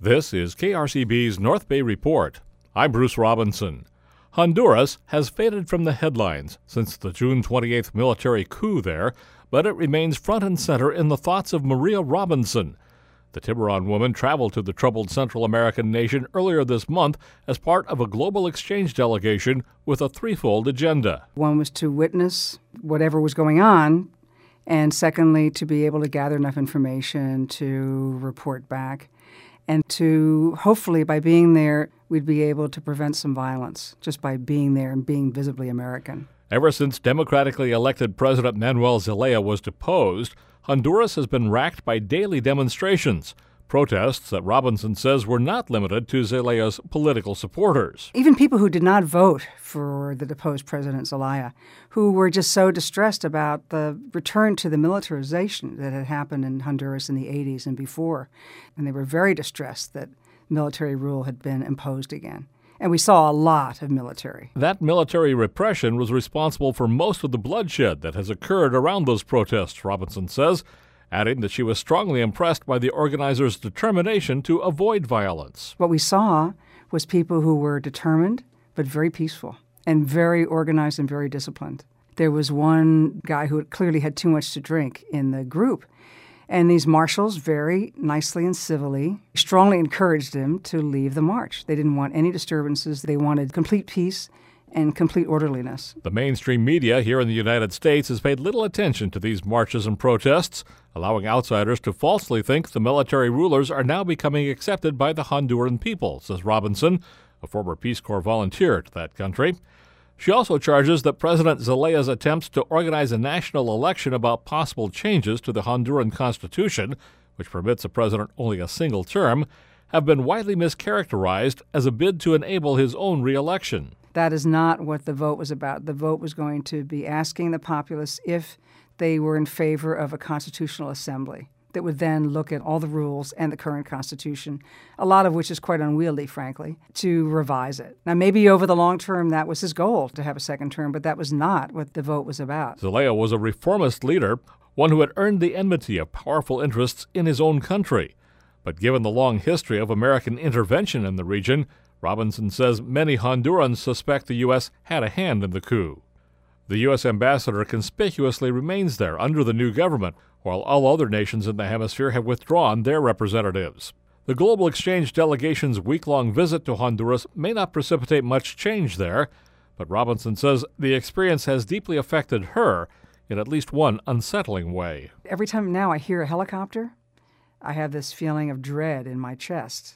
This is KRCB's North Bay Report. I'm Bruce Robinson. Honduras has faded from the headlines since the June 28th military coup there, but it remains front and center in the thoughts of Maria Robinson. The Tiburon woman traveled to the troubled Central American nation earlier this month as part of a global exchange delegation with a threefold agenda. One was to witness whatever was going on, and secondly, to be able to gather enough information to report back. And to, hopefully, by being there, we'd be able to prevent some violence just by being there and being visibly American. Ever since democratically elected President Manuel Zelaya was deposed, Honduras has been racked by daily demonstrations, protests that Robinson says were not limited to Zelaya's political supporters. Even people who did not vote for the deposed President Zelaya, who were just so distressed about the return to the militarization that had happened in Honduras in the 80s and before. And they were very distressed that military rule had been imposed again. And we saw a lot of military. That military repression was responsible for most of the bloodshed that has occurred around those protests, Robinson says, adding that she was strongly impressed by the organizers' determination to avoid violence. What we saw was people who were determined but very peaceful and very organized and very disciplined. There was one guy who clearly had too much to drink in the group, and these marshals very nicely and civilly strongly encouraged him to leave the march. They didn't want any disturbances. They wanted complete peace and complete orderliness. The mainstream media here in the United States has paid little attention to these marches and protests, allowing outsiders to falsely think the military rulers are now becoming accepted by the Honduran people, says Robinson, a former Peace Corps volunteer to that country. She also charges that President Zelaya's attempts to organize a national election about possible changes to the Honduran constitution, which permits a president only a single term, have been widely mischaracterized as a bid to enable his own re-election. That is not what the vote was about. The vote was going to be asking the populace if they were in favor of a constitutional assembly that would then look at all the rules and the current constitution, a lot of which is quite unwieldy, frankly, to revise it. Now, maybe over the long term, that was his goal, to have a second term, but that was not what the vote was about. Zelaya was a reformist leader, one who had earned the enmity of powerful interests in his own country. But given the long history of American intervention in the region, Robinson says many Hondurans suspect the U.S. had a hand in the coup. The U.S. ambassador conspicuously remains there under the new government, while all other nations in the hemisphere have withdrawn their representatives. The Global Exchange delegation's week-long visit to Honduras may not precipitate much change there, but Robinson says the experience has deeply affected her in at least one unsettling way. Every time now I hear a helicopter, I have this feeling of dread in my chest,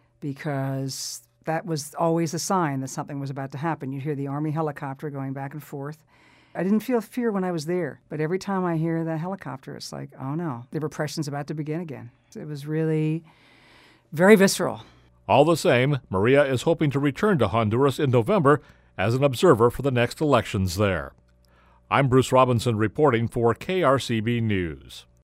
because that was always a sign that something was about to happen. You'd hear the Army helicopter going back and forth. I didn't feel fear when I was there, but every time I hear that helicopter, it's like, oh no, the repression's about to begin again. It was really very visceral. All the same, Maria is hoping to return to Honduras in November as an observer for the next elections there. I'm Bruce Robinson reporting for KRCB News.